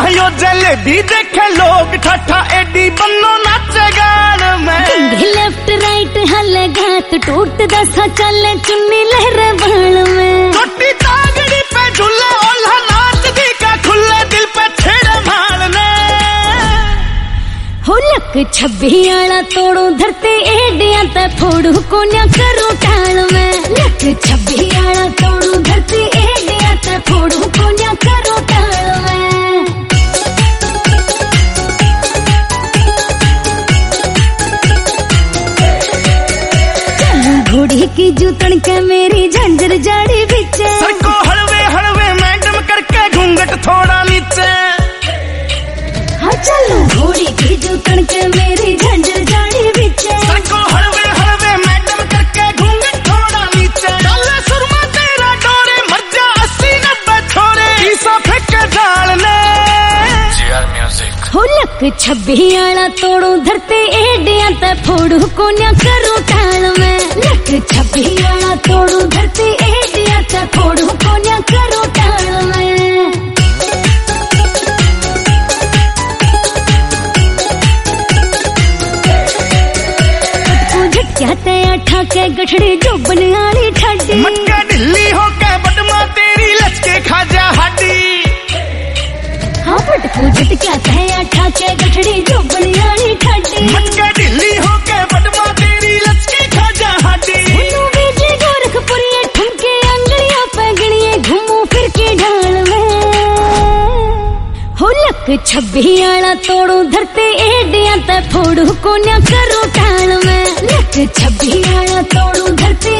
यो जलेबी देखे लोग ठठा एडी बनो नाचे गान में। लेफ्ट राइट हले घात टूट दसा चले चुन्नी लहरे बाल में। छोटी तागड़ी पे झूले ओल्हा नाच दी का खुले दिल पे छेड़े माल ने। हो लक छब्बी आला तोड़ू धरती एडिया ते फोड़ू कोन्या करू टाल में। लक छब्बी आला तोड़ू धरती एडिया ते फोड़ू कोन्या करू टाल में। चलू घोड़ी की जूतन के मेरी झंझर जाड़ी बिचे। सर को हलवे हलवे मैडम करके घूंघट थोड़ा नीचे। हाँ चलू घोड़ी की जूतन के मेरी झंझर जाड़ी बिचे। सर को हलवे हलवे मैडम करके घूंघट थोड़ा नीचे। डाले सुरमा तेरा डोरे मर जा 80-90 छोरे ईसा फेंके जाल ने। हो लक छब्बी आला तोड़ू धरती एडिया ते फोड़ू कोन्या करू टाल में। लक छब्बी आला तोड़ू धरती एडिया ते फोड़ू कोन्या करू टाल में। झटक्या ते अठा के गठड़ी जोबन आली ठाडी। मटका ढिल्ली होके बटमा तेरी लचके खाजा हाडी। हाँ पटकू झटक्या ते अठा के गठड़ी जोबन आली ठाडी। मटका ढिल्ली होके बटमा तेरी लचके खाजा हाडी। बीजे गोरखपुरिये ठुमके अंगड़िया पे गणिये घूमू फिर के ढाल में। हो लक छब्बी आला तोड़ू धरती एडिया ते फोड़ू कोन्या करू टाल में। लक छब्बी आला तोड़ू धरती